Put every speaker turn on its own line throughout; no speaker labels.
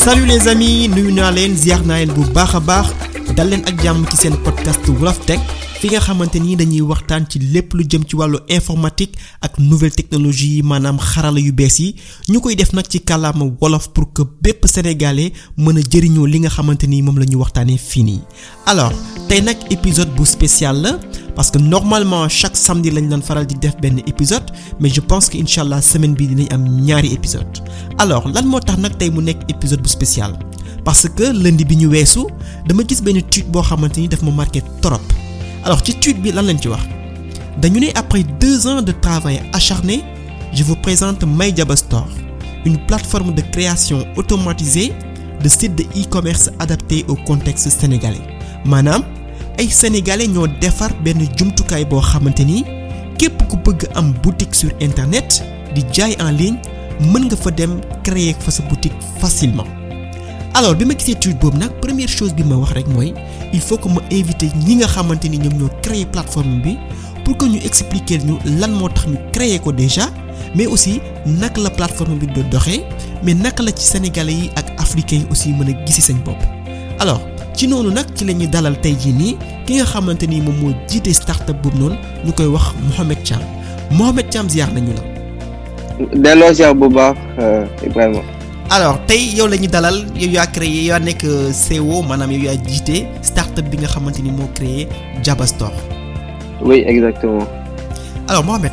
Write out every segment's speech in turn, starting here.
Salut les amis, nuyu naa leen ziar naa leen bu baax a baax dal leen ak jàmm ci seen podcast Wolof Tech fi nga xamante ni dañuy waxtaan ci lépp lu jëm ci wàllu informatique ak nouvelle technologie yi maanaam xarala yu bees yi ñu koy def nag ci kàllaama wolof pour que bépp sénégalais mën a jëriñoo li nga xamante ni moom la ñu waxtaanee fii nii. Alors tey nag épisode bu spécial la parce que normalement chaque samedi lañ doon faral di def benn épisode mais je pense que incha allah semaine bii dinañ am ñaari épisode alors lan moo tax nag tey mu nekk épisode bu spécial parce que lundi bi ñu weesu dama gis benn tweet boo xamante ni daf ma marqué trop. Alors ci tweet bi lan lañ ci wax dañu ne après 2 ans de travail acharné je vous présente MyJava Store, une plateforme de création automatisée de sites de e-commerce adaptés au contexte sénégalais maanaam ay sénégalais ñoo defar benn jumtukaay boo xamante ni képp ku bëgg am boutique sur internet di jaay en ligne mën nga fa dem créer fa sa boutique facilement. Alors bi ma gisee tweet boobu nag première chose bi ma wax rek mooy il faut que ma inviter ñi nga xamante ni ñoom ñoo créer plateforme bi pour que ñu expliquer ñu lan moo tax ñu créer ko déjà mais aussi naka la plateforme bi do doxee mais naka la ci sénégalais yi ak africains yi aussi mën a gisi seen bopp. Alors ci noonu nag ci la ñuy dalal tey jii nii ki nga xamante ni moom moo jiite startup boobu noonu ñu koy wax Mohamed Thiam. Mohamed Thiam ziar nañu la.
delloo ziar bu baax Ibrahima.
Alors tey yow la ñu dalal yow yaa créé yaa nekk CEO maanaam yow yaa jiite startup bi nga xamante ni moo créé Java Store.
Oui exactement.
Alors Mohamed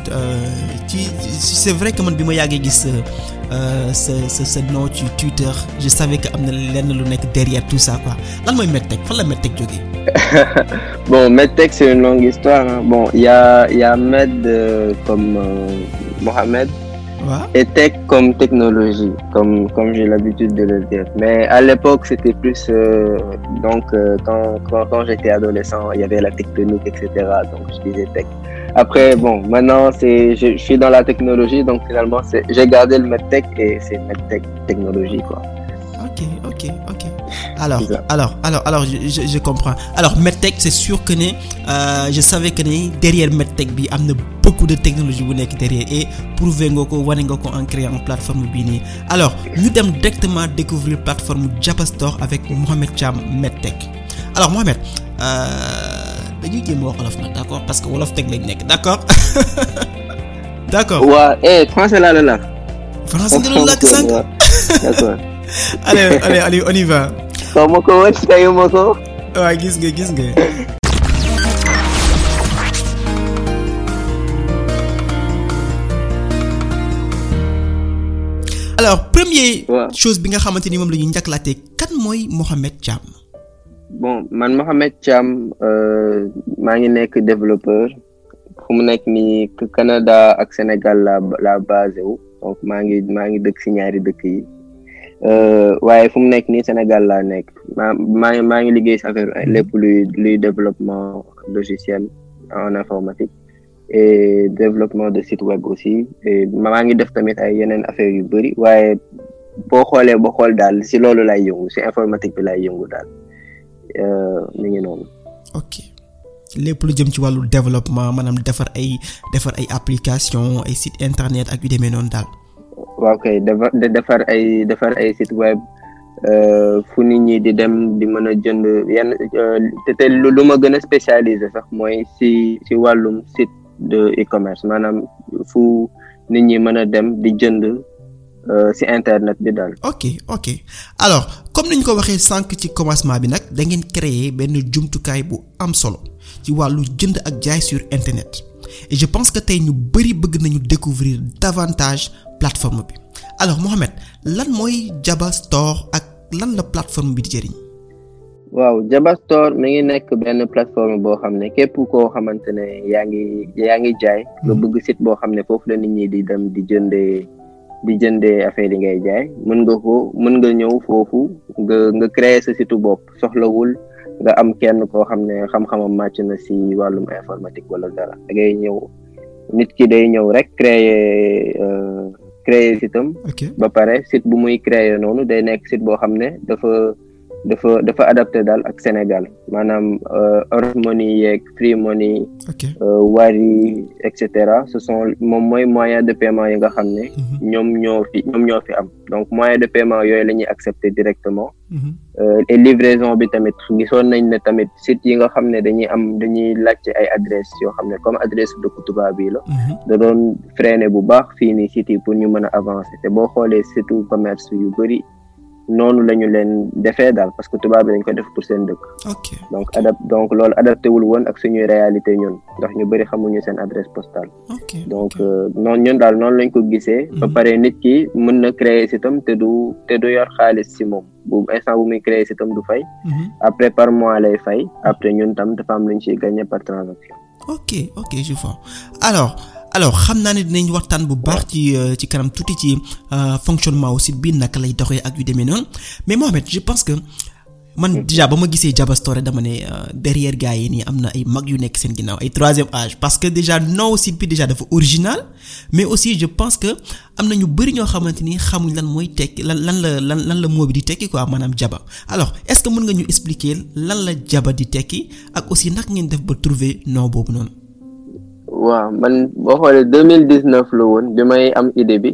c'est vrai que man bi ma yàggee gis sa nom ci Twitter je savais que am na lenn lu nekk derrière tout ça quoi lan mooy MedTech fan la MedTech jógee.
Bon MedTech c'est une longue histoire hein. Bon il y a Med comme Mohamed.
Ouais.
Et tech comme technologie, comme j'ai l'habitude de le dire. Mais à l'époque, c'était plus quand j'étais adolescent, il y avait la tectonique, etc. Donc je disais tech. Après, bon, maintenant je suis dans la technologie, donc finalement j'ai gardé le medtech et c'est medtech technologie quoi.
Ok. Alors je comprends. Alors medtech c'est sûr que je savais que derrière medtech bi am na beaucoup de technologie bu nekk derrière et prouver nga ko wane nga ko en créant plateforme bii nii. Alors ñu dem directement découvrir plateforme Java Store avec Mohamed Thiam medtech. Alors Mohamed dañuy jéem a wax wolof nag d'accord parce que wolof tech lañ nekk d'accord. D'accord.
waaw français laa la lakk.
français nga doon lakk sànq.
D'accord.
Allez on y va.
xaw ma ko woon tayu ma ko.
waaw gis nga. Alors première chose bi nga xamante ni moom la ñuy njëkkalaatee kan mooy Mohamed Thiam.
Bon man Mohamed Thiam maa ngi nekk développeur fu mu nekk nii Canada ak Sénégal la basé wu donc maa ngi dëkk ci ñaari dëkk yi waaye fu mu nekk nii Sénégal laa nekk maa ngi liggéey ci affaire lépp luy développement logiciel en informatique et développement de site web aussi et maa ngi def tamit ay yeneen affaire yu bari waaye boo xool daal ci loolu lay yëngu ci informatique bi lay yëngu daal mi ngi noonu.
Ok lépp lu jëm ci wàllu développement maanaam defar ay application ay site internet ak yu demee noonu daal.
waaw kay defar ay site web fu nit ñi di dem di mën a jënd yenn te lu ma gën a spécialisé sax mooy ci wàllum site de e-commerce maanaam fu nit ñi mën a dem di jënd ci internet bi daal.
ok alors comme niñ ko waxee sànq ci commencement bi nag da ngeen créer benn jumtukaay bu am solo ci wàllu jënd ak jaay sur internet et je pense que tey ñu bari bëgg nañu découvrir davantage plateforme bi alors Mohamed lan mooy Java Store ak lan la plateforme bi di jëriñ.
waaw Java Store mi ngi nekk benn plateforme boo xam ne képp koo xamante ne yaa ngi jaay nga bëgg site boo xam ne foofu la nit ñi di dem di jëndee affaire yi ngay jaay mën nga ñëw foofu nga créer sa site bopp soxlawul nga am kenn koo xam ne xam-xamam màcc na ci wàllum informatique wala dara da ngay ñëw nit ki day ñëw rek créer site am ba pare site bu muy créer noonu day nekk site boo xam ne dafa adapté daal ak Sénégal maanaam Orange Money yeeg Free Money Wari et cetera ce sont moom mooy moyen de paiement yi nga xam ne ñoom ñoo fi am donc moyen de paiement yooyu la ñuy accepter directement et livraison bi tamit gisoon nañ ne tamit site yi nga xam ne dañuy laajte ay adresse yoo xam ne comme adresse dëkku tubaab bi la da doon freiner bu baax fii nii site yi pour ñu mën a avancer te boo xoolee surtout commerce yu bëri noonu la ñu leen defee daal parce que tubaab bi dañ ko def pour seen dëkk. donc loolu adapté wul woon ak suñuy réalité ñun ndax ñu bëri xamuñu seen adresse postale. donc noonu ñun daal noonu lañ ko gisee. ba pare nit ki mën na créer sitam te du yor xaalis si moom bu instant bu muy créer sitam du fay. après par mois lay fay après ñun tam dafa am lu ñu ciy gagné par transaction.
ok je vois alors xam naa ne dinañ waxtaan bu baax ci kanam tuuti ci fonctionnement aussi bi naka lay doxee ak yu demee noonu mais Mohamed je pense que man déjà ba ma gisee Jaba Store dama ne derrière gars yi nii am na ay mag yu nekk seen ginnaaw ay troisième âge parce que déjà nom site bi déjà dafa original mais aussi je pense que am na ñu bari ñoo xamante ni xamuñ lan mooy tekki lan la mot bi di tekki quoi maanaam Jaba alors est-ce que mën nga ñu expliquer lan la Jaba di tekki ak aussi naka ngeen def ba trouver nom boobu noonu.
waaw man boo xoolee 2019 la woon bi may am idée bi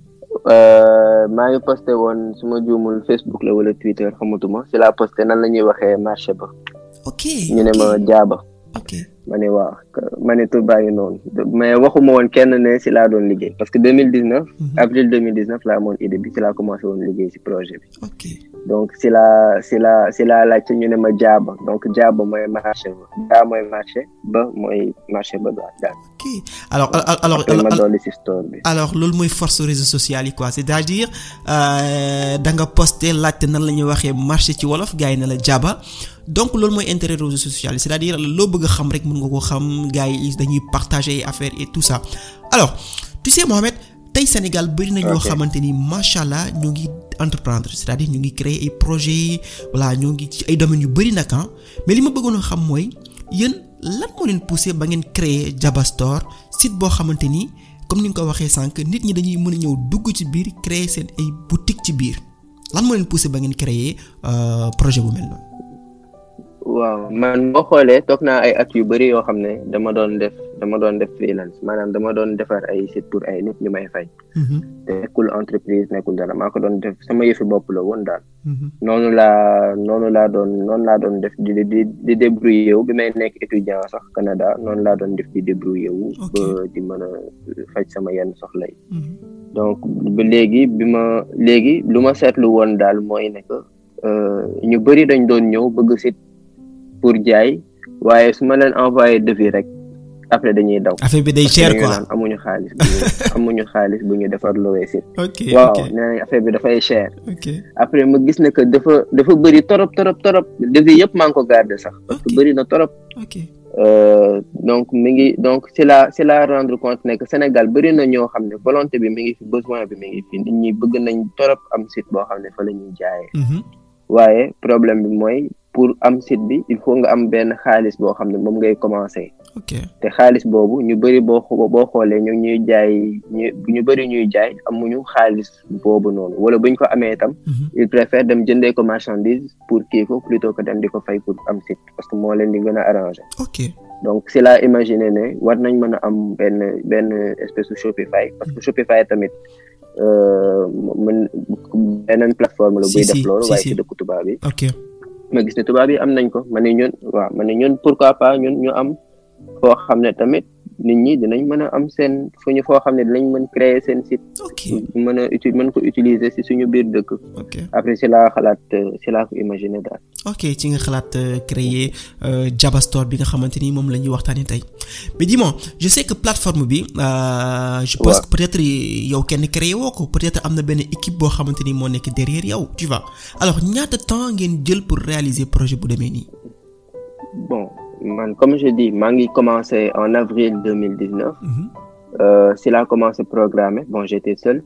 maa ngi posté woon su ma juumul Facebook la wala Twitter xamatuma si la posté nan la ñuy waxee marché ba. ñu ne ma Jaba. ma ne waaw ma ne tur baa ngi noonu mais waxuma woon kenn ne si laa doon liggéey parce que 2019. avril 2019 laa amoon idée bi si laa commencé woon liggéey si projet bi. donc si la laajte ñu ne ma Jaba donc Jaba mooy marché ba Jaba mooy marché ba mooy marché ba daal.
alors
ma dolli si store bi.
alors loolu mooy force réseaux sociaux yi quoi c'est-à-dire da nga posté laajte nan la ñuy waxee marché ci wolof gars yi ne la Jaba donc loolu mooy intérêt réseaux sociaux yi c'est-à-dire loo bëgg a xam rek mën nga ko xam gars yi dañuy partager affaires et tout ça alors tu sais Mohamed tey Sénégal bari na ñoo xamante ni macha allah ñu ngi entreprendre c'est-à-dire ñu ngi créer ay projets voilà ñoo ngi ci ay domaines yu bari nag mais li ma bëggoon a xam mooy yéen lan moo leen poussé ba ngeen créer Jaba Store site boo xamante ni comme ni nga ko waxee sànq nit ñi dañuy mën a ñëw dugg ci biir créer seen ay boutique ci biir lan moo leen poussé ba ngeen créer projet bu mel noonu.
waaw man boo xoolee toog naa ay at yu bari yoo xam ne dama doon def freelance maanaam dama doon defar ay site pour ay nit ñu may fay. te nekkul entreprise nekkul dara maa ko doon def sama yëfi bopp la woon daal. noonu laa doon def di débrouiller wu bi may nekk étudiant sax Canada noonu laa doon def di débrouiller wu. ba di mën a faj sama yenn soxla yi. donc ba léegi lu ma seetlu woon daal mooy ne que ñu bari dañ doon ñëw bëgg site pour jaay waaye su ma leen envoyé devis rek après dañuy daw.
affaire bi day cher quoi
amuñu xaalis bu ñu defar lowee site. waaw nee nañ affaire bi dafay cher. après ma gis ne que dafa bëri torop devis yëpp maa ngi ko garder sax. parce que bëri na torop. donc c'est la rendre compte ne que Sénégal bëri na ñoo xam ne volonté bi mi ngi fi besoin bi mi ngi fi nit ñi bëgg nañ torop am site boo xam ne fa la ñuy jaayee. waaye problème bi mooy. pour am site bi il faut nga am benn xaalis boo xam ne moom ngay commencer. te xaalis boobu ñu bari boo xoolee ñuy jaay amuñu xaalis boobu noonu wala buñ ko amee itam. il préfère dem jëndee ko marchandise pour kii ko plutôt que dem di ko fay pour am site parce que moo leen di gën a arranger. donc c'est là imaginer ne war nañ mën a am benn espèce de Shopify parce que Shopify tamit beneen plateforme la buy def loolu waaye ci dëkku tubaab bi. ma gis ne tubaab yi am nañ ko ma ne ñun pourquoi pas ñun ñu am foo xam ne tamit nit ñi dinañ mën a am seen foo xam ne dinañ mën créer seen site. mën ko utiliser ci suñu biir dëkk. après ci laa ko imaginer daal.
ci nga xalaat créer Jaba Store bi nga xamante ni moom la ñuy waxtaanee tey mais dis-moi je sais que plateforme bi. je pense que peut-être yow kenn créé woo ko peut-être am na benn équipe boo xamante ni moo nekk derrière yow tu vois alors ñaata temps ngeen jël pour réaliser projet bu demee nii.
bon man comme je dis maa ngi commencé en avril 2019. si laa commencé programmer bon j'étais seul.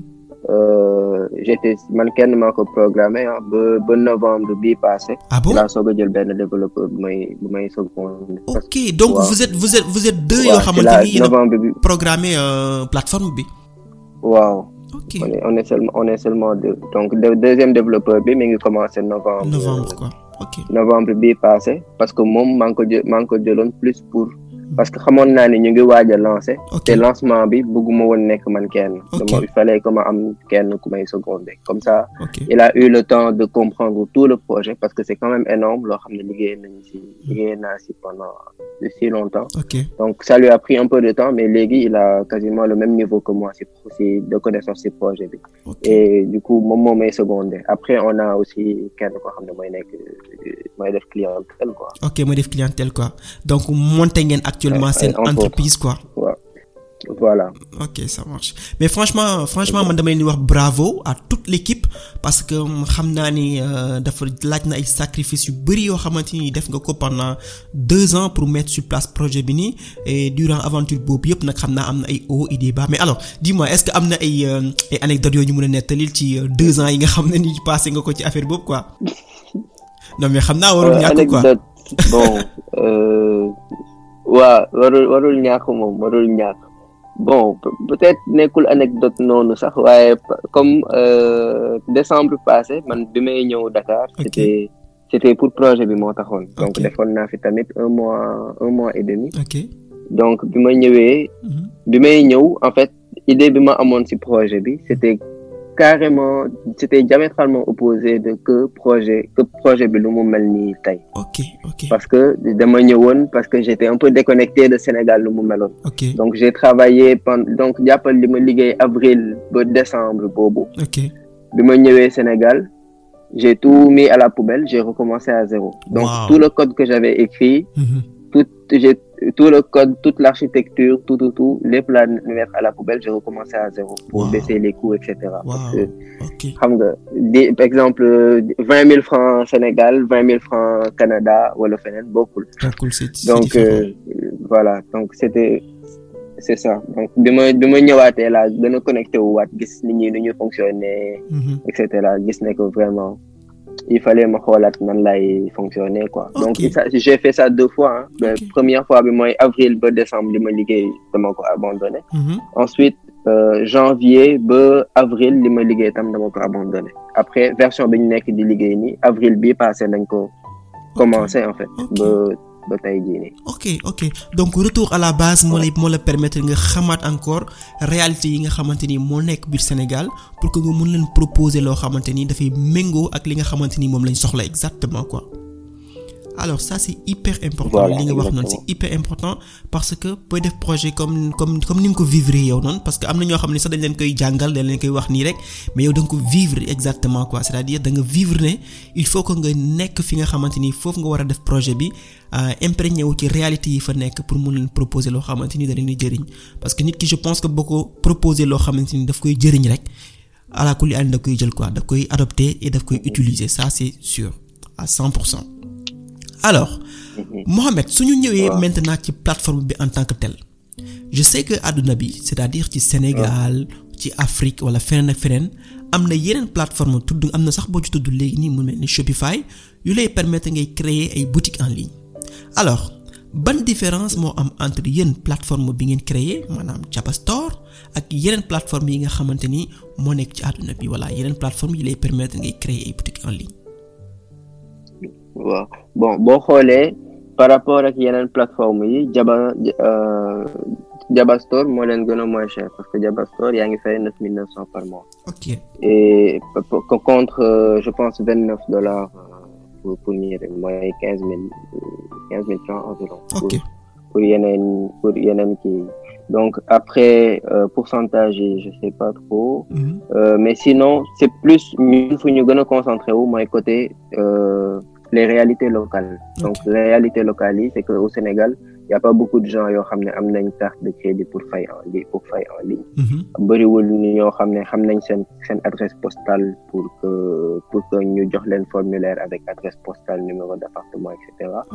man kenn maa ko programmé ba novembre bii passé.
bon
laa soog a jël benn développeur bu may soog
donc vous êtes deux yoo xamante ni yéen a programmé plateforme bi.
waaw
ok
on est seulement deux donc deuxième développeur bi mi ngi commencé
novembre quoi ok
novembre bii passé parce que moom maa ngi ko jëloon plus pour parce que xamoon naa ni ñu ngi waaj a lancer te lancement bi bëgguma woon nekk man kenn il fallait que ma am kenn ku may seconder comme ça il a eu le temps de comprendre tout le projet parce que c'est quand même énorme loo xam ne liggéey naa si pendant si longtemps donc ça lui a pris un peu de temps mais léegi il a quasiment le même niveau que moi si de connaissance si projet bi et du coup moom moo may seconder après on a aussi kenn koo xam ne mooy def clientèle quoi
mooy def clientèle quoi donc monté ngeen actuellement seen entreprise quoi
voilà
ok ça marche mais franchement man dama leen di wax bravo à toute l'équipe parce que xam naa ni dafa laaj na ay sacrifices yu bari yoo xamante ni def nga ko pendant 2 ans pour mettre sur place projet bi nii et durant aventure boobu yëpp nag xam naa am na ay hauts et des bas mais alors dis-moi est-ce que am na ay anecdotes yoo ñu mën a nettalil ci 2 ans yi nga xam ne ni passé nga ko ci affaire boobu quoi non mais xam naa warul ñàkk quoi
bon warul ñàkk bon peut-être nekkul anecdote noonu sax waaye comme décembre passé man bi may ñëw Dakar c'était pour projet bi moo taxoon donc defoon naa fi tamit un mois et demi donc bi may ñëw en fait idée bi ma amoon ci projet bi c'était diamétralement opposé de que projet bi lu mu mel nii tey parce que dama ñëwoon parce que j'étais un peu déconnecté de Sénégal lu mu meloon donc j'ai travaillé donc jàppal li ma liggéey avril ba décembre boobu bi ma ñëwee Sénégal j'ai tout mis à la poubelle j'ai recommencé à zéro donc tout le code que j'avais écrit tout le code, toute l'architecture, tout, lépp la mettre à la poubelle, j'ai recommencé à zéro pour baisser les coûts, etc. Parce que, par exemple, 20 000 francs Sénégal, 20 000 francs Canada, wala feneen bokkul. Donc, voilà. Donc, c'est ça. Donc, bi ma ñëwaatee là, gën a connecté wu waat, gis nit ñi nu ñu fonctionner, etc. Gis ne que vraiment, il fallait ma xoolaat nan lay fonctionner quoi donc j'ai fait ça 2 fois première fois bi mooy avril ba décembre li ma liggéey dama ko abandonné ensuite janvier ba avril li ma liggéey tam dama ko abandonné après version bi ñu nekk di liggéey ni avril bi passé nañ ko commencé en fait ba tey jii nii
ok donc retour à la base moo la permettre nga xamaat encore réalité yi nga xamante ni moo nekk biir Sénégal pour que nga mën leen proposer loo xamante ni dafay méngoo ak li nga xamante ni moom lañ soxla exactement quoi alors ça c'est hyper important li nga wax noonu c'est hyper important parce que booy def projet comme ni nga ko vivre yow noonu parce que am na ñoo xam ne sax dañ leen koy jàngal dañ leen koy wax nii rek mais yow da nga ko vivre exactement quoi c'est-à-dire da nga vivre ne il faut que nga nekk fi nga xamante ni foofu nga war a def projet bi imprégné wu ci réalité yi fa nekk pour mun leen proposer loo xamante ni da leen di jëriñ parce que nit ki je pense que boo ko proposer loo xamante ni daf koy jëriñ rek ala kulli àll da koy jël quoi daf koy adopter et daf koy utiliser ça c'est sûr à 100%. alors Mohamed suñu ñëwee maintenant ci plateforme bi en tant que tel je sais que àdduna bi c'est-à-dire ci Sénégal ci Afrique wala feneen ak feneen am na yeneen plateforme am na sax boo ci tudd léegi nii mu mel ni Shopify yu lay permettre ngay créer ay boutiques en ligne alors ban différence moo am entre yéen plateforme bi ngeen créer maanaam Jaba Store ak yeneen plateforme yi nga xamante ni moo nekk ci àdduna bi wala yeneen plateforme yi lay permettre ngay créer ay boutiques en ligne
waaw bon boo xoolee par rapport ak yeneen plateforme yi Jaba Store moo leen gën a moins cher parce que Jaba Store yaa ngi fay 9,900 par mois. Et contre je pense $29 pour ñi rek mooy 15 000 francs environ. pour yeneen kii donc après pourcentage yi je sais pas trop. Mais sinon c'est plus ñun fu ñu gën a concentré wu mooy côté les réalités locales. Donc les réalités locales yi c'est que au Sénégal il y a pas beaucoup de gens yoo xam ne am nañ carte de crédit pour fay en ligne bëriwul ni ñoo xam nañ seen adresse postale pour que ñu jox leen formulaire avec adresse postale numéro d'appartement etc.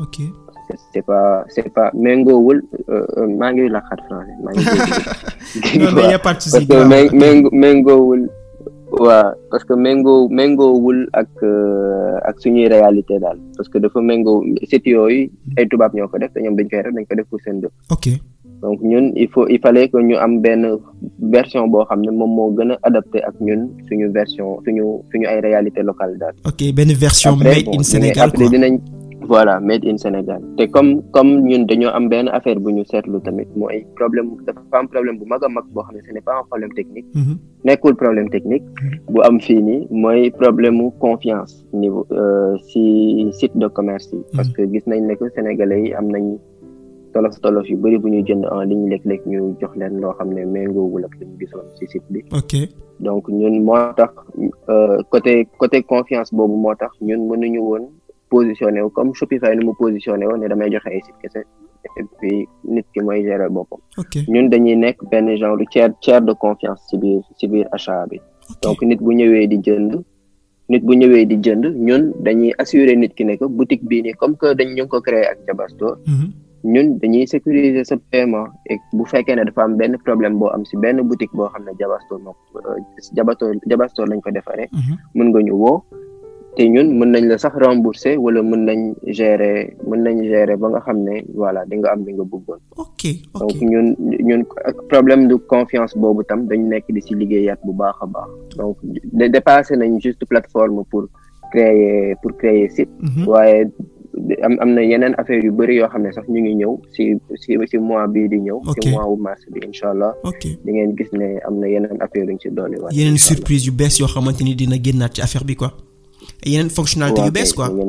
c'est pas méngoowul maa ngi la xat français maa ngi parce que méngoowul waaw parce que méngoowul ak suñuy réalité daal parce que dafa méngoo site yooyu ay tubaab ñoo ko def te ñoom dañ ko def pour seen dëkk. donc ñun il fallait que ñu am benn version boo xam ne moom moo gën a adapté ak ñun suñu version suñu ay réalité locale daal.
ok benn version
après,
made in Sénégal
après
quoi.
dinañ voilà made in Sénégal te comme ñun dañoo am benn affaire bu ñu seetlu tamit mooy dafa am problème bu mag a mag boo xam ne ce n'est pas un problème technique. nekkul problème technique. bu am fii nii mooy problème mu confiance niveau si site de commerce yi. parce que gis nañ ne que sénégalais yi am nañ tolof yu bari bu ñuy jënd en ligne léeg-léeg ñu jox leen loo xam ne méngoowul ak li ñu gisoon ci site bi.
ok
donc ñun moo tax côté confiance boobu moo tax ñun mënuñu woon positionné wu comme Shopify ni mu positionné wu ne damay joxe ay site kese et puis nit ki mooy gérer boppam. ñun dañuy nekk benn genre tiers de confiance ci biir achat bi. donc nit bu ñëwee di jënd ñun dañuy assurer nit ki ne que boutique bii nii comme que ñu ngi ko créé ak Jabastore. ñun dañuy sécuriser sa paiement et bu fekkee ne dafa am benn problème boo am ci benn boutique boo xam ne Jabastore lañ ko defaree. mën nga ñu woo te ñun mën nañ la sax rembourser wala mën nañ gérer ba nga xam ne voilà di nga am li nga bëggoon. donc ñun problème de confiance boobu tam dañ nekk di ci liggéeyaat bu baax a baax donc dépassé nañ juste plateforme pour créer site. waaye am na yeneen affaire yu bari yoo xam ne sax ñu ngi ñëw ci mois bii di ñëw. ci mois wu mars bi incha allah. di ngeen gis ne am na yeneen affaire yu ñu ci dolli waat.
yeneen surprise yu bees yoo xamante ni dina génnaat ci affaire bi quoi. yeneen fonctionnalité yu bees quoi.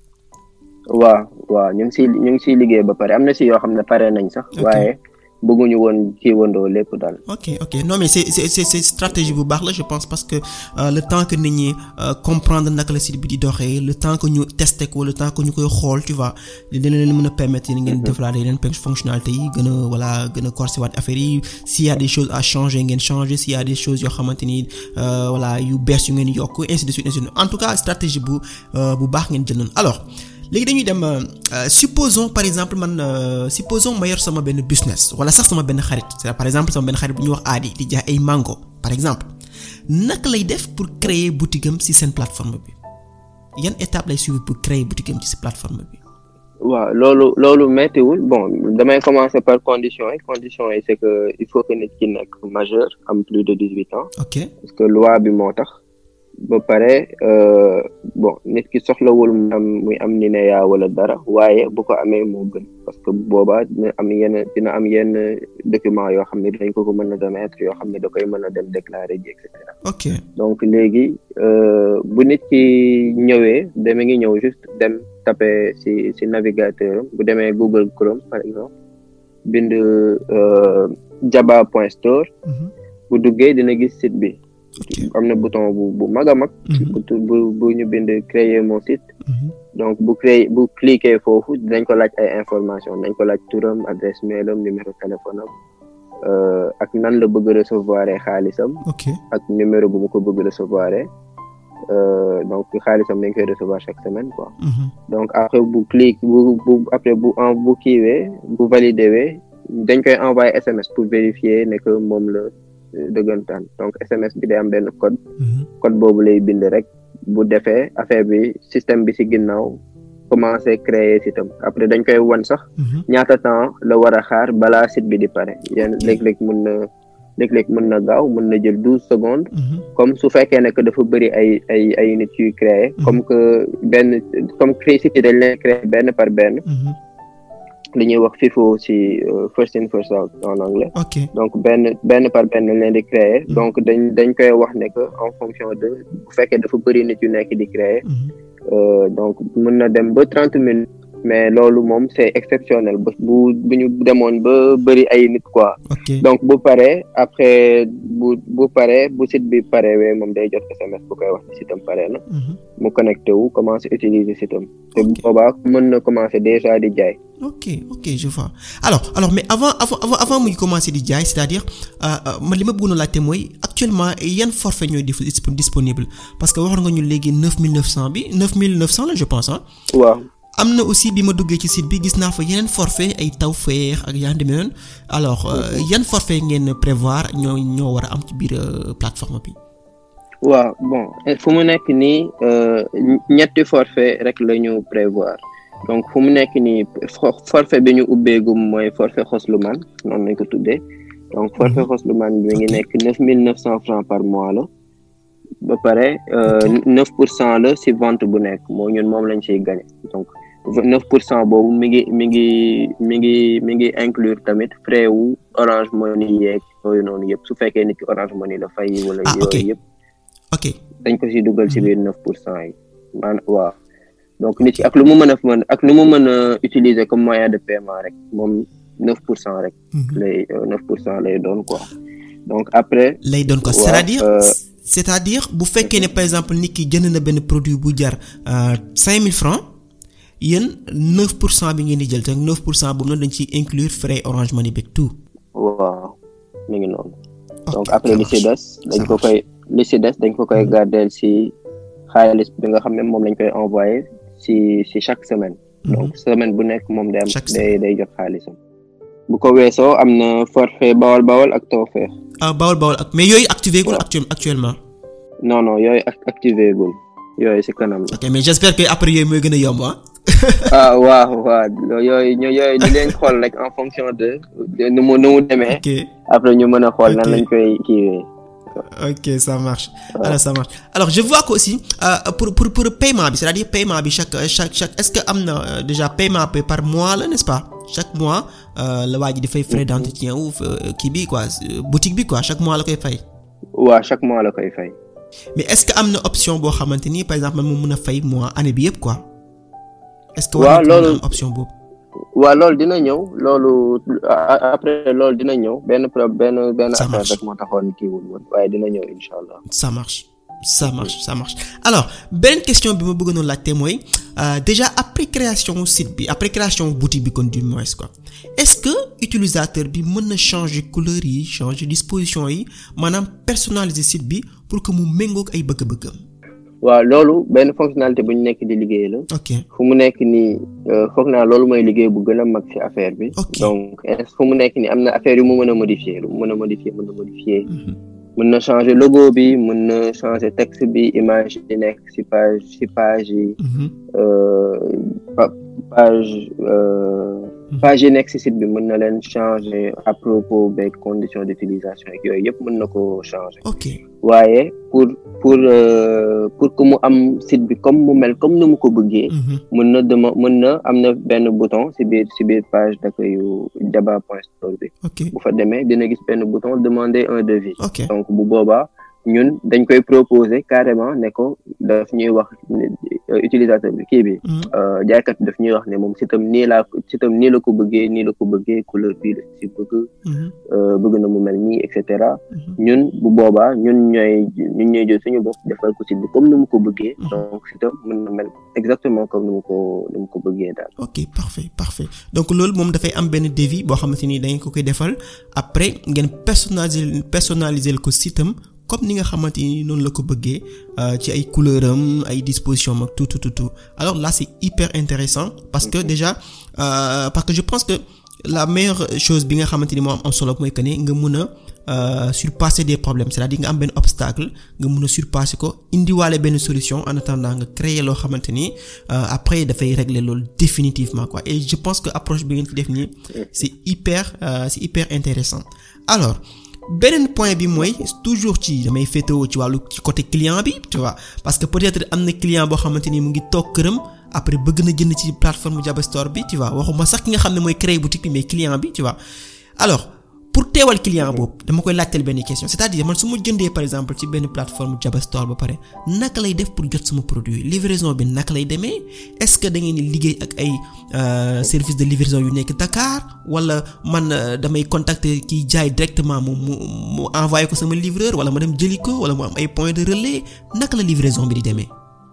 waaw ñu ngi ciy liggéey ba pare am na ci yoo xam ne pare nañ sax. waaye bëgguñu woon ci wandoo lépp daal. ok non mais c'est stratégie bu baax la je pense parce que le temps que nit ñi comprendre naka la site bi di doxee le temps que ñu tester ko le temps que ñu koy xool tu vois dina leen mën a permettre yéen ngeen développer yeneen fonctionnalité yi gën a corser waat affaire yi s'il y a des choses à changer ngeen changer s'il y a des choses yoo xamante ni yu bees yu ngeen yokk ainsi de suite en tout cas stratégie bu baax ngeen jël noonu alors. léegi dañuy dem supposons par exemple supposons ma yor sama benn business wala sax sama benn xarit c'est par exemple sama benn xarit bu ñuy wax Adi di jaay ay mango par exemple naka lay def pour créer boutique am ci seen plateforme bi yan étape lay suivre pour créer boutique am ci plateforme bi.
waaw loolu méttiwul bon damay commencer par conditions yi c'est que il faut que nit ki nekk majeur am plus de 18 ans.
ok
parce que loi bi moo tax. ba pare bon nit ki soxlawul muy am NINEA wala dara waaye bu ko amee moo gën parce que boobaa dina am yenn document yoo xam ne dañ ko mën a remettre yoo xam ne da koy mën a dem déclarer ji et cetera.
ok
donc léegi bu nit ki ñëwee dama ngi ñëw juste dem taper ci navigateur bu demee Google Chrome par exemple bind jaba.store. bu duggee dina gis site bi. am na bouton bu mag a mag. bu ñu bind créer mon site. donc bu cliquer foofu dinañ ko laaj ay information dañ ko laaj turam adresse mail am numéro téléphone am ak nan la bëgg recevoir xaalisam. ak numéro bu mu ko bëgg recevoir donc xaalisam dañ koy recevoir chaque semaine quoi. donc après bu kiiwee bu validé wee dañ koy envoyer SMS pour vérifier ne que moom la. dëggantaan donc SMS bi day am benn code boobu lay bind rek bu defee affaire bi système bi ci ginnaaw commencer créer sitam après dañ koy wan sax ñaata temps la war a xaar balaa site bi di pare yenn léeg-léeg mën na gaaw mën na jël 12 secondes comme su fekkee ne que dafa bëri ay nit yuy créer comme créer site yi dañ leen créer benn par benn li ñuy wax FIFO ci first in first out en anglais. donc benn par benn leen di créer donc dañ koy wax ne que en fonction de bu fekkee dafa bëri nit yu nekk di créer donc mën na dem ba 30 minutes mais loolu moom c'est exceptionnel bu ñu demoon ba bëri ay nit quoi. donc bu paree après bu site bi parewee moom day jot SMS bu koy wax ci sitam pare na. mu connecté wu commencer utiliser sitam. te bu boobaa mën na commencer déjà di jaay.
ok je vois alors mais avant muy commencer di jaay c'est-à-dire man li ma bëggoon a laajte mooy actuellement yan forfait ñooy disponible parce que waxoon nga ñu léegi 9900 bi 9900 la je pense ah.
waaw.
am na aussi bi ma duggee ci site bi gis naa fa yeneen forfait ay Tawfekh ak yaa demee noonu alors yan forfait ngeen prévoir ñoo war a am ci biir plateforme bi.
waaw bon fu mu nekk nii ñetti forfait rek la ñu prévoir donc fu mu nekk nii forfait bi ñu ubbeegum mooy forfait Xoslumaan noonu lañ ko tuddee donc forfait Xoslumaan bi ngi nekk 9,900 francs par mois la ba pare 9% la si vente bu nekk ñun moom lañ siy gagné donc 9% boobu mi ngi inclure tamit frais wu Orange Money yeeg yooyu noonu yëpp su fekkee nit ki Orange Money la fay wala yooyu yëpp
ok
dañ ko si dugal si biir 9% yi waaw donc nit ki ak lu mu mën a utiliser comme moyen de paiement rek moom 9% rek lay 9% lay doon quoi donc après
lay doon quoi c'est-à-dire bu fekkee ne par exemple nit ki jënd na benn produit bu jar 5 000 francs yéen 9% bi ngeen di jël te 9% boobu noonu dañ ciy inclure frais Orange Money beeg tout.
waaw mi ngi noonu. donc après li si des dañ ko koy garder si xaalis bi nga xam ne moom lañ koy envoyer si chaque semaine. donc semaine bu nekk moom day day jot xaalisam. bu ko weesoo am na forfait Bawol ak Tawfekh.
Bawol ak mais yooyu activé gul actuellement.
non yooyu activé gul yooyu si kanam.
ok mais j'espère que après yooyu mooy gën a yomb
waaw yooyu di leen xool rek en fonction de nu mu demee.
ok
après ñu mën a xool nan lañ koy kiiwee.
ok ça marche. alors je vois que aussi pour paiement bi c'est-à-dire paiement bi chaque est-ce que am na déjà paiement par mois la n'est-ce pas chaque mois la waa ji di fay frais d'entretien ou kii bi quoi boutique bi quoi chaque mois la koy fay.
waaw chaque mois la koy fay.
mais est-ce que am na option boo xamante ni par exemple man mu mën a fay mois année bi yëpp quoi. est-ce que war na am option boobu.
waaw loolu dina ñëw après loolu dina ñëw benn affaire rek moo taxoon kii wul woon waaye dina ñëw incha allah.
ça marche alors beneen question bi ma bëgg noonu laajte mooy déjà après création site bi après création boutique bi kon du moins quoi est-ce que utilisateur bi mën na changer couleur yi changer disposition yi maanaam personnaliser site bi pour que mu méngoog ay bëgg-bëggam.
waaw loolu benn fonctionnalité bu ñu nekk di liggéey la.
ok
fu mu nekk nii foog naa loolu mooy liggéey bu gën a mag ci affaire bi. donc fu mu nekk nii am na affaire yu mu mën a modifier mën na changer logo bi mën na changer texte bi image yi nekk ci page yi. page yi nekk ci site bi mën na leen changer à propos des conditions d'utilisation ak yooyu yëpp mën na ko changer.
ok
waaye pour que mu am site bi comme mu mel comme ni mu ko bëggee. mën na am na benn bouton ci biir page d'accueil deba.store bi. bu fa demee dina gis benn bouton demander un devis. donc bu boobaa ñun dañ koy proposer carrément ne ko daf ñuy wax utilisateur bi kii bi. jaaykat bi daf ñuy wax ne moom sitam nii la ko bëggee couleur bii la ci bëgg na mu mel nii et cetera. ñun bu boobaa ñun ñooy jël suñu bopp defal ko site bi comme ni mu ko bëggee. donc sitam mën na mel exactement comme ni mu ko bëggee daal.
ok parfait donc loolu moom dafay am benn devis boo xamante ni dañ ko koy defal après ngeen personnaliser ko sitam comme ni nga xamante ni noonu la ko bëggee ci ay couleur am ay disposition am ak tout alors là c'est hyper intéressant parce que déjà parce que je pense que la meilleure chose bi nga xamante ni moo am solo mooy que ne nga mën a surpasser des problèmes c'est-à-dire nga am benn obstacle nga mën a surpasser ko indiwaale benn solution en attendant nga créer loo xamante ni après dafay régler loolu définitivement quoi et je pense que approche bi ngeen ci def nii c'est hyper intéressant alors beneen point bi mooy toujours damay féetewoo ci wàllu ci côté client bi tu vois parce que peut-être am na client boo xamante ni mu ngi toog këram après bëgg na jënd ci plateforme Jaba Store bi tu vois waxuma sax ki nga xam ne mooy créer boutique bi mais client bi tu vois alors pour teewal client boobu dama koy laajteel benn question c'est-à-dire man su ma jëndee par exemple ci benn plateforme Jaba Store ba pare naka lay def pour jot sama produit livraison bi naka lay demee est-ce que da ngeen di liggéey ak ay service de livraison yu nekk Dakar wala man damay contacter kiy jaay directement mu envoyer ko sama livreur wala ma dem jëli ko wala mu am ay points de relais naka la livraison bi di demee.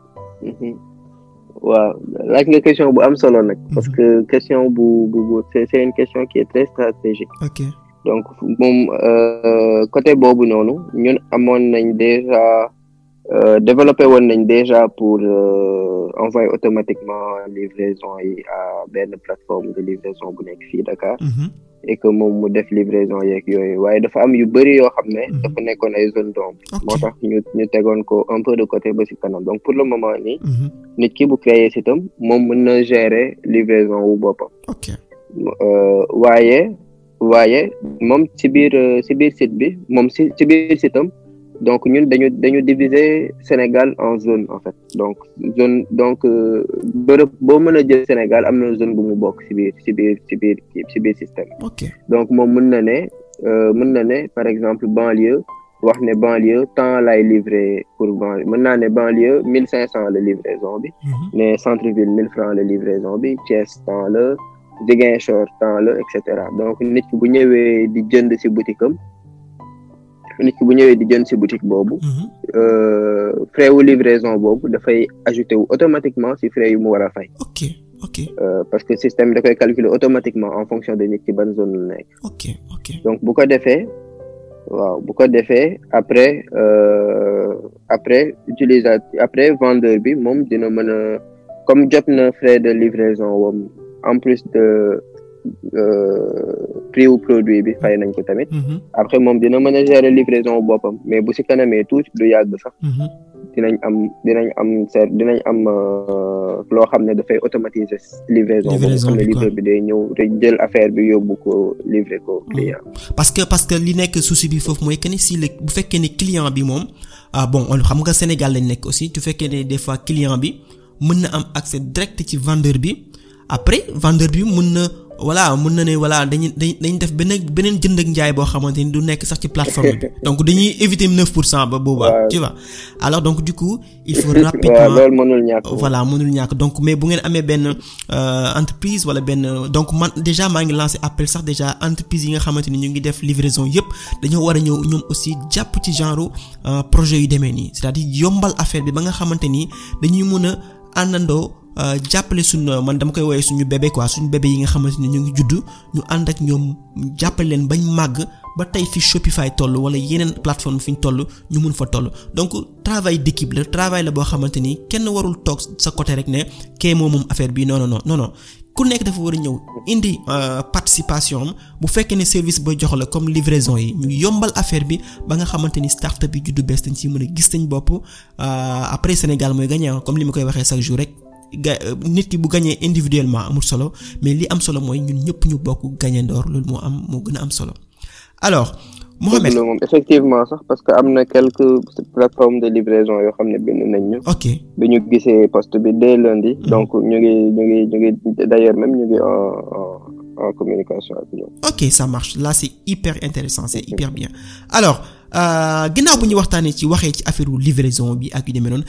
waaw laaj nga question bu am solo nag. parce que question bu c'est une question qui est très stratégique.
ok.
donc moom côté boobu noonu ñun amoon nañ déjà développé woon nañ déjà pour envoyer automatiquement livraison yi à benn plateforme de livraison bu nekk fii Dakar. Et que moom mu def livraison yeeg yooyu waaye dafa am yu bëri yoo xam ne dafa nekkoon ay zone d'ombre moo tax ñu tegoon ko un peu de côté ba ci kanam donc pour le moment nii nit ki bu créer site am moom mën na gérer livraison wu boppam waaye moom ci biir site bi moom ci biir site am donc ñun dañu diviser Sénégal en zone en fait donc bërëb boo mën a jël Sénégal am na zone bu mu bokk ci biir système. Donc moom mën na ne par exemple banlieue wax ne banlieue temps lay livrer pour banlieue mën naa ne banlieue 1500 la livraison bi. ne centre-ville 1000 francs la livraison bi Thiès temps la Ziguinchor temps la et cetera donc nit ki bu ñëwee di jënd ci boutique am. nit ki bu ñëwee di jënd ci boutique boobu frais wu livraison boobu dafay ajouté wu automatiquement ci frais yu mu war a fay. Parce que système da koy calculer automatiquement en fonction de nit ki ban zone la nekk. Donc bu ko defee après vendeur bi moom dina mën a comme jot na frais de livraison wam en plus de prix wu produit bi fay nañ ko tamit. Après moom dina mën a gérer livraison boppam mais bu ci kanamee tuuti du yàgg sax. dinañ am loo xam ne dafay automatiser livraison boobu xam ne livreur bi day ñëw te jël affaire bi yóbbu ko livrer ko client.
parce que li nekk souci bi foofu mooy que ni bu fekkee ne client bi moom bon xam nga Sénégal lañ nekk aussi tu fekkee ne des fois client bi mën na am accès direct ci vendeur bi après vendeur bi mën na ne dañuy def beneen jënd ak njaay boo xamante ni du nekk sax ci plateforme bi donc dañuy éviter 9% ba boobaa. Tu vois alors donc du coup il faut rapidement
loolu mënul ñàkk.
mënul ñàkk donc mais bu ngeen amee benn entreprise wala benn donc man déjà maa ngi lancé appel sax déjà entreprise yi nga xamante ni ñu ngi def livraison yépp dañoo war a ñëw ñoom aussi jàpp ci genre projet yu demee nii c'est-à-dire yombal affaire bi ba nga xamante ni dañuy mën a àndandoo. Jàppale man dama koy woowee suñu bébé quoi suñu bébé yi nga xamante ne ñu ngi judd ñu ànd ak ñoom jàppale leen bañ màgg ba tey fi Shopify toll wala yeneen plateforme fi ñu toll ñu mun fa toll donc travail d'équipe la travail la boo xamante ni kenn warul toog sa côté rek ne kee moom affaire bi non ku nekk dafa war a ñëw indi participation am bu fekkee ne service ba jox la comme livraison yi ñu yombal affaire bi ba nga xamante ni start-up bi juddu bees dañ ci mën a gis sañ bopp après Sénégal mooy gagné comme li ma koy waxee chaque jour rek. nit ki bu gagné individuellement amul solo mais li am solo mooy ñun ñëpp ñu bokk gagné ndoor loolu moo gën a am solo alors Mohamed
moom effectivement sax parce que am na quelques plateformes de livraison yoo xam ne bind nañ ñu bi ñu gisee poste bi dès lundi donc ñu ngi d'ailleurs même ñu ngi en communication ak ñoom.
Ça marche là c'est hyper intéressant c'est hyper bien alors ginnaaw bu ñu waxtaanee ci affaire livraison bi ak yu demee noonu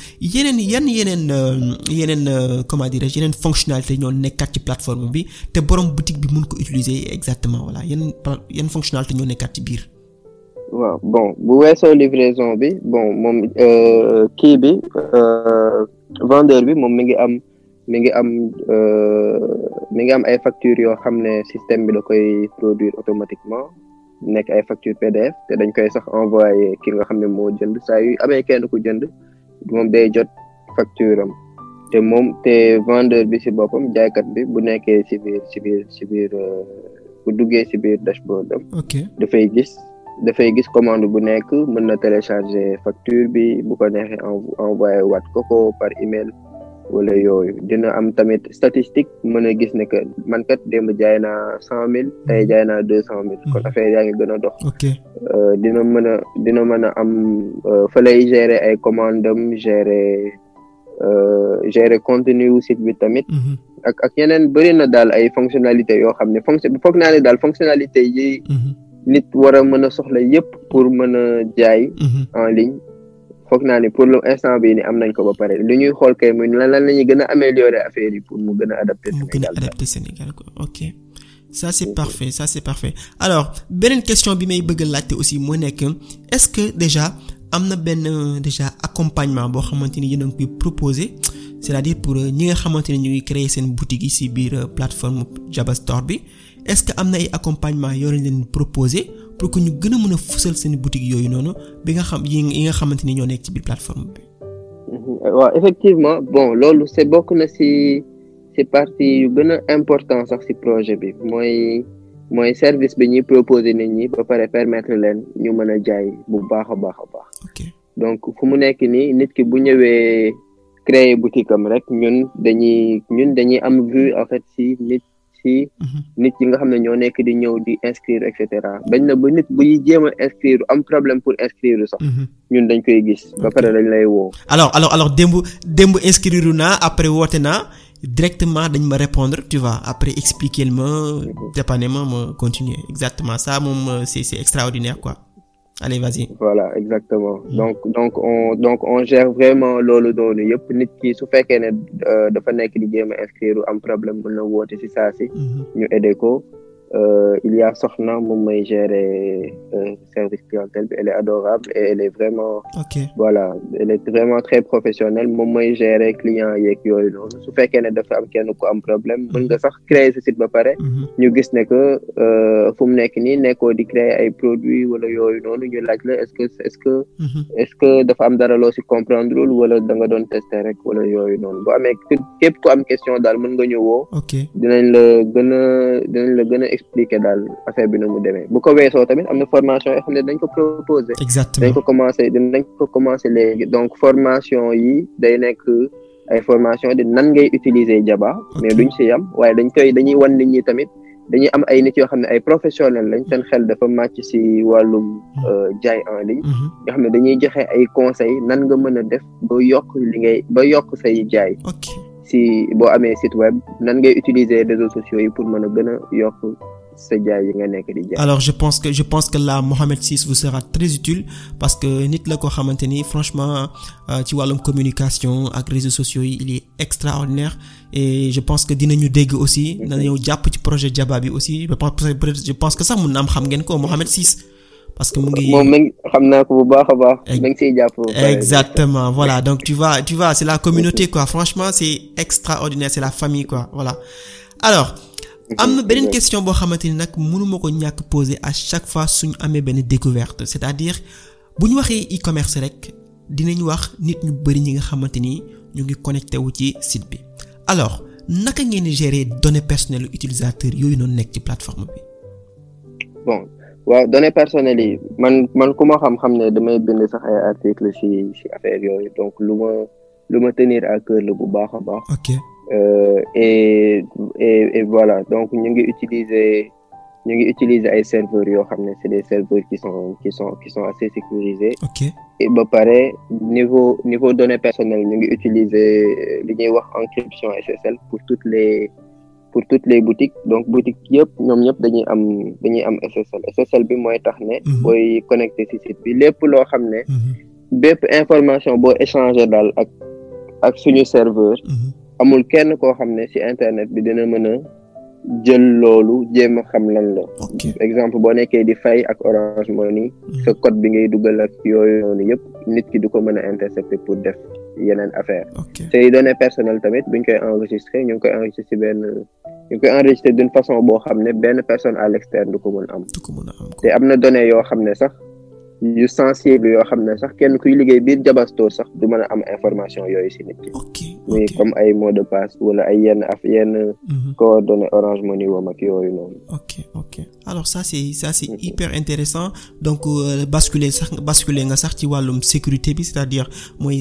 yeneen comment dirais-je yeneen fonctionnalité ñoo nekkaat ci plateforme bi te borom boutique bi mun ko utiliser exactement voilà yeneen fonctionnalité ñoo nekkaat ci biir.
waaw bon bu weesoo livraison bi bon moom kii bi vendeur bi moom mi ngi am ay factures yoo xam ne système bi da koy produire automatiquement. nekk ay facture PDF te dañ koy sax envoyer ki nga xam ne moo jënd saa yu amee kenn ku jënd moom day jot facture am te vendeur bi ci boppam jaaykat bi bu nekkee ci biir bu duggee ci biir dashboard am. dafay gis commande bu nekk mën na télécharger facture bi bu ko neexee envoyer waat ko par email wala yooyu dina am tamit statistique mën a gis ne que man kat démb jaay naa 100,000 tey jaay naa 200,000 kon affaire yaa ngi gën a dox. dina mën a am fa lay gérer ay commande am gérer contenu wu site bi tamit. ak yeneen bëri na daal ay fonctionnalités yoo xam ne foog naa ne daal fonctionnalité yi. nit war a mën a soxla yépp pour mën a jaay en ligne. foog naa ni pour l'instant bii ni am nañ ko ba pare li ñuy xool kay muy lan la ñuy gën a améliorer affaire yi pour mu gën a adapter
Sénégal quoi ok ça c'est parfait alors beneen question bi may bëgg a laajte aussi moo nekk est-ce que déjà am na benn accompagnement boo xamante ni yéen a ngi koy proposer c'est-à-dire pour ñi nga xamante ni ñu ngi créer seen boutique yi ci biir plateforme Jaba Store bi est-ce que am na ay accompagnement yoo leen proposer pour que ñu gën a mën a fësal seen boutique yooyu noonu bi nga xam yi nga xamante ni ñoo nekk ci biir plateforme bi.
waaw effectivement bon loolu c'est bokk na ci partie yu gën a important sax ci projet bi mooy service bi ñuy proposer nit ñi ba pare permettre leen ñu mën a jaay bu baax a baax a baax.
Okay.
Donc fu mu nekk nii nit ki bu ñëwee créer boutique am rek ñun dañuy am vue en fait ci nit yi nga xam ne ñoo nekk di ñëw di inscrire et cetera bañ na ba nit buy jéem a inscrire am problème pour inscrire sax ñun dañ koy gis ba pare dañ lay woo.
alors démb inscrire naa après woote naa directement dañ ma répondre tu vois après expliquer ma dépanner ma continuer exactement ça moom c'est extraordinaire quoi. Allez, vas-y.
Voilà, exactement. Donc on gère vraiment loolu doonu yëpp nit ki su fekkee ne dafa nekk di jéem a inscrire am problème mën na woote ci saa si ñu aider ko. Il y a Soxna moom may gérer service clientèle bi elle est adorable et elle est vraiment voilà elle est vraiment très professionnelle moom may gérer client yeeg yooyu noonu su fekkee ne dafa am kenn ku am problème mën nga sax créer sa site ba pare ñu gis ne que fu mu nekk nii nekkoo di créer ay produits wala yooyu noonu ñu laaj la est-ce que dafa am dara loo ci comprendre wala da nga doon tester rek wala yooyu noonu bu amee képp ku am question daal mën nga ñu woo dinañ la gën a expliquer daal affaire bi na mu demee bu ko weesoo tamit am na formation yoo xam ne dañ ko proposer.
Exactement
dañ ko commencer léegi donc formation yi day nekk ay formation di nan ngay utiliser Jaba mais duñ ci yam waaye dañuy wan nit ñi tamit dañuy am ay nit yoo xam ne ay professionnels lañ seen xel dafa màcc ci wàllum jaay en ligne nga xam ne dañuy joxe ay conseils nan nga mën a def ba yokk say jaay si boo amee site web nan ngay utiliser réseaux sociaux yi pour mën a gën a yokk sa jaay yi nga nekk di jaay.
Alors je pense que là Mohamed Ciss vous sera très utile parce que nit la koo xamante ni franchement ci wàllum communication ak réseaux sociaux yi il est extraordinaire et je pense que dinañu dégg aussi dinañu jàpp ci projet Jaba bi aussi je pense que sax mun na am xam ngeen ko Mohamed Ciss parce que mu ngi
moom xam naa ko bu baax a baax. da nga siy jàpp.
Exactement voilà donc tu vois c'est la communauté quoi franchement c'est extraordinaire c'est la famille quoi voilà alors. am na beneen question boo xamante ni nag mënuma ko ñàkk poser à chaque fois suñu amee benn découverte c'est-à-dire bu ñu waxee e-commerce rek dinañ wax nit ñu bari ñi nga xamante ni ñu ngi connecté wu ci site bi alors naka ngeen di gérer données personnelles utilisateurs yooyu noonu nekk ci plateforme bi.
bon waaw données personnelles yi man ku ma xam ne damay bind sax ay articles ci affaire yooyu donc lu ma tenir à cœur la bu baax a baax.
ok.
Et voilà donc ñu ngi utiliser ay serveurs yoo xam ne c'est des serveurs qui sont assez sécurisés.
ok
et ba pare niveau données personnelles ñu ngi utiliser li ñuy wax encryption SSL pour toutes les boutiques donc boutiques yëpp ñoom ñëpp dañuy am SSL bi mooy tax ne. booy connecté ci site bi lépp loo xam ne. bépp information boo échanger daal ak suñu serveur. amul kenn koo xam ne ci internet bi dina mën a jël loolu jéem a xam lan la. exemple boo nekkee di fay ak Orange Money sa code bi ngay dugal ak yooyu noonu yëpp nit ki du ko mën a intercepter pour def yeneen affaire. say données personnelles tamit buñ koy enregistrer ñu ngi koy enregistrer d'une façon boo xam ne benn personne à l'externe du ko mën a am. te am na données yoo xam ne sax yu sensible yoo xam ne sax kenn kuy liggéey biir Jaba Store sax du mën a am information yooyu ci nit ki. muy comme ay mot de passe wala ay yenn coordonnées Orange Money wam ak yooyu noonu.
ok alors ça c'est hyper intéressant donc basculer nga sax ci wàllum sécurité bi c'est-à-dire mooy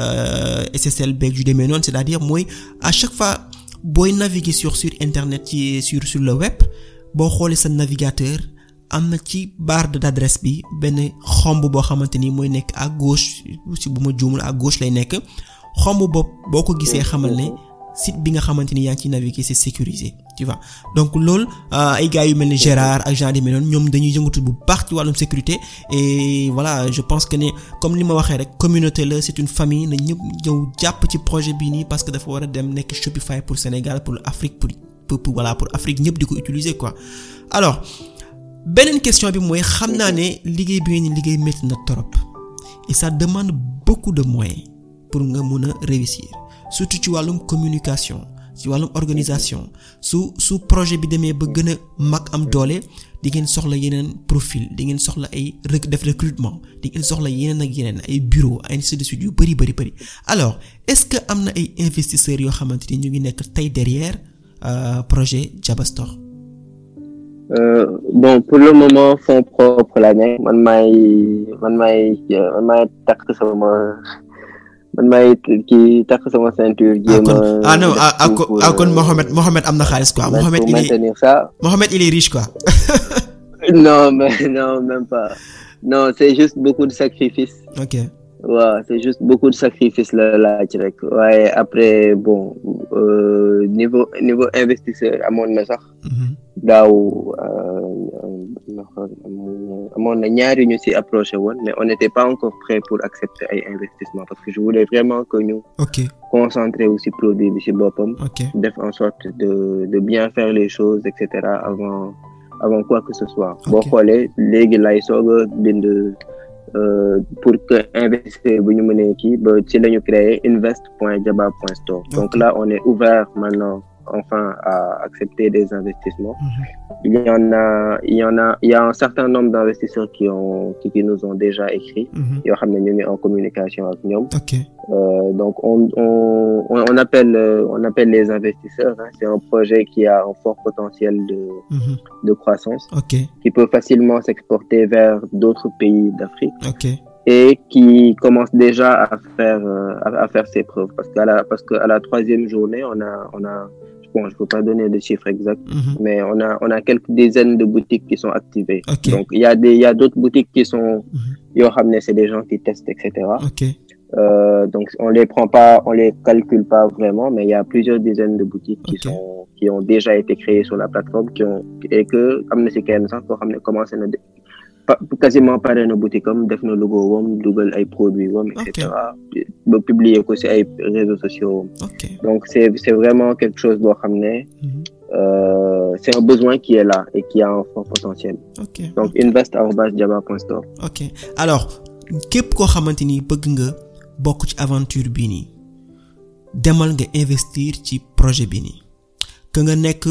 SSL beeg yu demee noonu c'est-à-dire mooy à chaque fois booy naviguer sur internet sur le web boo xoolee sa navigateur. am na ci barre d'adresse bi benn xomb boo xamante ni mooy nekk à gauche si bu ma juumul à gauche lay nekk xomb boo ko gisee xamal ne site bi nga xamante ni yaa ngi ciy naviguer c'est sécurisé tu vois donc loolu ay gars yu mel ni Gérard ak genre demee noonu ñoom dañuy yëngatu bu baax ci wàllum sécurité et voilà je pense que ne comme li ma waxee rek communauté la c'est une famille na ñëpp ñëw jàpp ci projet bii nii parce que dafa war a dem nekk Shopify pour Sénégal pour Afrique pour Afrique ñëpp di ko utiliser quoi alors. beneen question bi mooy xam naa ne liggéey bi ngeen liggéey métti na trop et ça demande beaucoup de moyens pour nga mën a réussir surtout ci wàllum communication ci wàllum organisation su projet bi demee ba gën a mag am doole di ngeen soxla yeneen profil di ngeen soxla ay def recrutement di ngeen soxla yeneen ak yeneen ay bureau ainsi de suite yu bari alors est-ce que am na ay investisseurs yoo xamante ni ñu ngi nekk tey derrière projet Jaba Store.
Bon pour le moment fonds propre la nekk man maay takk sama ceinture
kon Mohamed am na xaalis quoi. Mohamed il est riche quoi.
non même pas non c'est juste beaucoup de sacrifices.
Ok.
waaw c'est juste beaucoup de sacrifices la laaj rek waaye après bon niveau investisseur amoon na sax. daaw amoon na ñaari ñu ci approché woon mais on n'était pas encore prêt pour accepter ay investissement parce que je voulais vraiment que ñu concentrer aussi produit bi ci boppam. def en sorte de bien faire les choses et cetera avant quoi que ce soit. boo xoolee léegi lay soog a bind pour que investisseur bu ñu mënee kii ba ci la ñu créer invest.jaba.store. Donc là on est ouvert maintenant enfin à accepter des investissements. Il y a un certain nombre d'investisseurs qui nous ont déjà écrit. yoo xam ne ñu ngi en communication ak ñoom. Donc on appelle les investisseurs. C'est un projet qui a un fort potentiel de croissance. Qui peut facilement s'exporter vers d'autres pays d'Afrique. Et qui commence déjà à faire ses preuves parce que à la troisième journée on a bon, je peux pas donner de chiffres exacts, mais on a quelques dizaines de boutiques qui sont activées. Donc il y a d'autres boutiques qui sont c'est des gens qui testent, etc. Donc on les calcule pas vraiment, mais il y a plusieurs dizaines de boutiques qui ont déjà été créées sur la plateforme et que comme c'est quand même ça commencé na quasiment pare na boutique am def na logo wam dugal ay produits wam etc. ba publier ko ci ay réseaux sociaux. Donc c'est vraiment quelque chose boo xam ne c'est un besoin qui est là et qui a un fort potentiel. Donc invest@jaba.store.
Alors képp koo xamante ni bëgg nga bokk ci aventure bii nii demal nga investir ci projet bi nii que nga nekk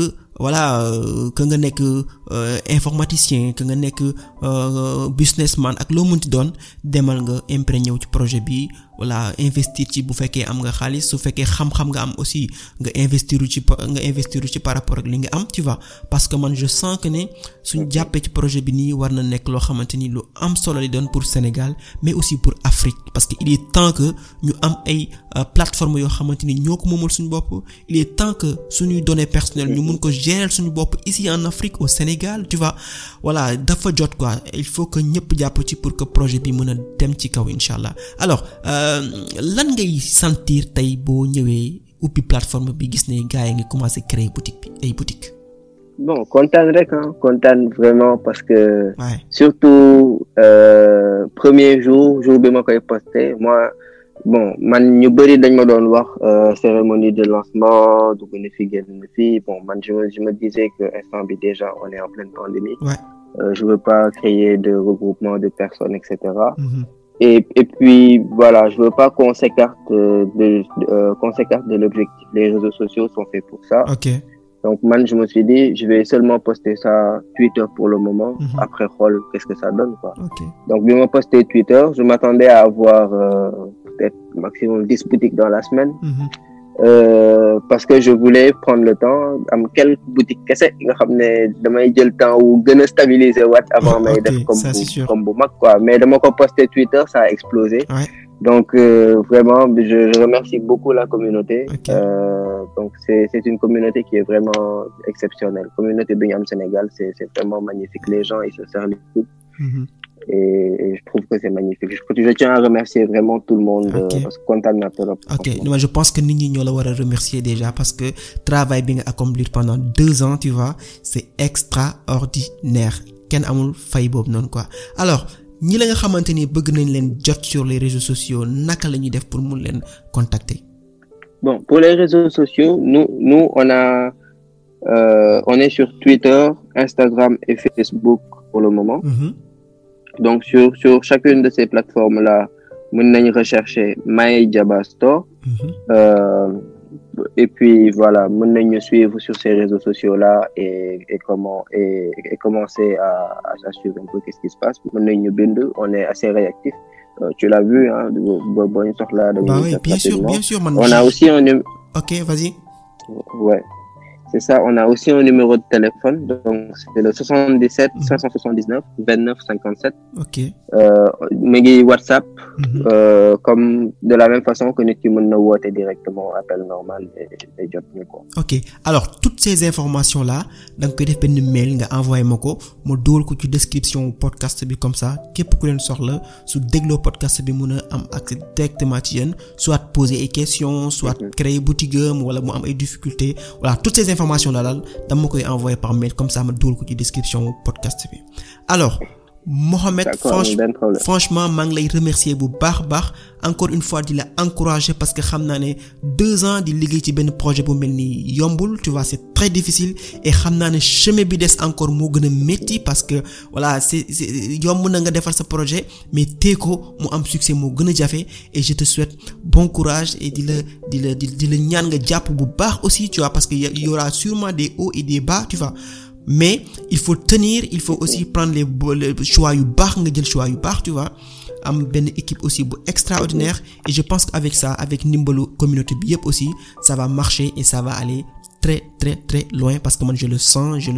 informaticien que nga nekk businessman ak loo mënti doon demal nga imprégné wu ci projet bi wala investir ci bu fekkee am nga xaalis su fekkee xam-xam nga am aussi nga investir ci par rapport ak li nga am tu vois parce que man je sens que ne suñ jàppee ci projet bi nii war na nekk loo xamante ni lu am solo li doon pour Sénégal mais aussi pour Afrique parce que il est temps que ñu am ay plateforme yoo xamante ni ñoo ko moomal suñu bopp il est temps que suñuy données personnelles ñu mun ko gérer suñu bopp ici en Afrique au Sénégal tu vois voilà dafa jot quoi il faut que ñëpp jàpp ci pour que projet bi mën a dem ci kaw inshallah alors lan ngay sentir tey boo ñëwee ubbi plateforme bi gis ne gars yi ngi commencé créer ay boutique.
Bon kontaan vraiment parce que surtout premier jour bi ma koy posté moi bon man ñu bari dañ ma doon wax cérémonie de lancement dugg na fi génn na fi bon man je me disais que instant bi déjà on est en pleine pandémie. Je veux pas créer de regroupement de personnes etc. Et puis voilà, je veux pas qu'on s'écarte de l'objectif. Les réseaux sociaux sont faits pour ça. Donc man je me suis dit je vais seulement poster ça Twitter pour le moment. Après xool qu'est-ce que ça donne quoi. Donc bi ma posté Twitter, je m'attendais à avoir peut-être maximum 10 boutiques dans la semaine. Parce que je voulais prendre le temps am quelques boutiques kese nga xam ne damay jël temps wu gën a stabiliser waat avant may def comme bu mag quoi mais dama ko posté Twitter ça a explosé. Donc vraiment je remercie beaucoup la communauté. Donc c'est une communauté qui est vraiment exceptionnelle. Communauté bi ñu am Sénégal c'est vraiment magnifique. Les gens ils se serrent les coudes. Et je trouve que c'est magnifique. Je tiens à remercier vraiment tout le monde parce que kontaan naa trop.
Moi je pense que nit ñi ñoo la war a remercier déjà parce que travail bi nga accomplir pendant 2 ans tu vois c'est extraordinaire kenn amul fay boobu noonu quoi. Alors ñi la nga xamante ni bëgg nañ leen jot sur les réseaux sociaux naka la ñuy def pour mun leen contacter.
Bon pour les réseaux sociaux nous on est sur Twitter, Instagram et Facebook pour le moment. Donc sur chacune de ces plateformes là mën nañ rechercher My Jaba Store. et puis voilà, mën nañ ñu suivre sur ces réseaux sociaux là et commencer à suivre un peu qu'est-ce qui se passe. Mën nañ ñu bind, on est assez réactif. Tu l'as vu, hein, boo ñu soxla dañuy.
Bah oui, bien sûr.
On a aussi
Ok, vas-y.
Ouais. C'est ça, on a aussi un numéro de téléphone, donc c'est le 77 579 29 57.
Ok.
Mi ngi WhatsApp, comme de la même façon que nit ki mën na woote directement appel normal et jot ñu ko.
Ok, alors toutes ces informations là da nga koy def benn mail nga envoyé ma ko ma dugal ko ci description podcast bi comme ça képp ku leen soxla su dégloo podcast bi mën a am accès directement ci yéen, soit poser ay questions, soit créer boutique am wala mu am ay difficultés, voilà toutes ces informations là daal dama koy envoyer par mail comme ça ma dugal ko ci description podcast bi. Alors Mohamed, franchement maa ngi lay remercier bu baax encore une fois di la encourager parce que xam naa ne 2 ans di liggéey ci benn projet bu mel ni yombul, tu vois, c'est très difficile et xam naa ne chemin bi des encore moo gën a métti parce que voilà c'est yomb na nga defar sa projet mais tee ko mu am succès moo gën a jafe et je te souhaite bon courage et di la ñaan nga jàpp bu baax aussi, tu vois, parce que y aura sûrement des hauts et des bas, tu vois. Mais il faut tenir, il faut aussi prendre les choix yu baax nga jël choix yu baax, tu vois, am benn équipe aussi bu extraordinaire et je pense qu'avec ça, avec ndimbalu communauté bi yëpp aussi, ça va marcher et ça va aller très très très loin parce que man je le sens et je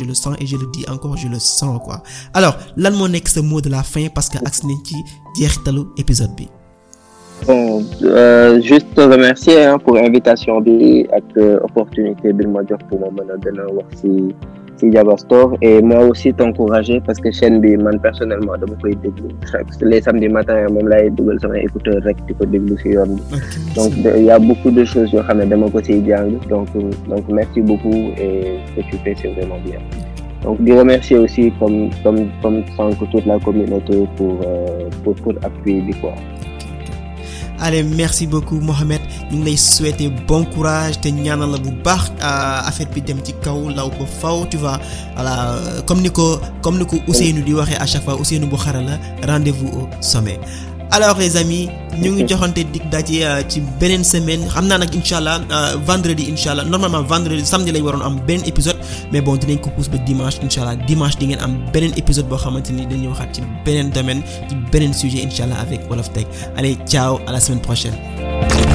le dis encore, je le sens quoi. Alors lan moo nekk sa mot de la fin parce que agsi nañ ci jeexitalu épisode bi.
Bon, juste te remercier pour invitation bi ak opportunité bi ma jox pour ma mën a gën a wax ci Jaba Store et moi aussi t'encourager parce que chaîne bi man personnellement dama koy déglu les samedis matin moom laay dugal sama écouteur rek di ko déglu ci yoon bi donc il y a beaucoup de choses yoo xam ne dama ko ciy jàng donc merci beaucoup et ce que tu fais c'est vraiment bien donc di remercier aussi comme sànq toute la communauté pour appui bi quoi.
Allez, merci beaucoup Mohamed, ñu ngi lay souhaiter bon courage te ñaanal la bu baax affaire bi dem ci kaw law ba faw, tu vois, voilà, comme ni ko Ousseynou di waxee à chaque fois, Ousseynou bu xara la rendez-vous au sommet. Alors les amis, ñu ngi joxante dig daje ci beneen semaine, xam naa nag inchallah vendredi inchallah, normalement vendredi samedi lay waroon am beneen épisode mais bon dinañ ko pousse ba dimanche inchallah, dimanche di ngeen am beneen épisode boo xamante ni dañuy waxaat ci beneen domaine, ci beneen sujet inchallah avec Wolof Tech. Allez, ciao, à la semaine prochaine.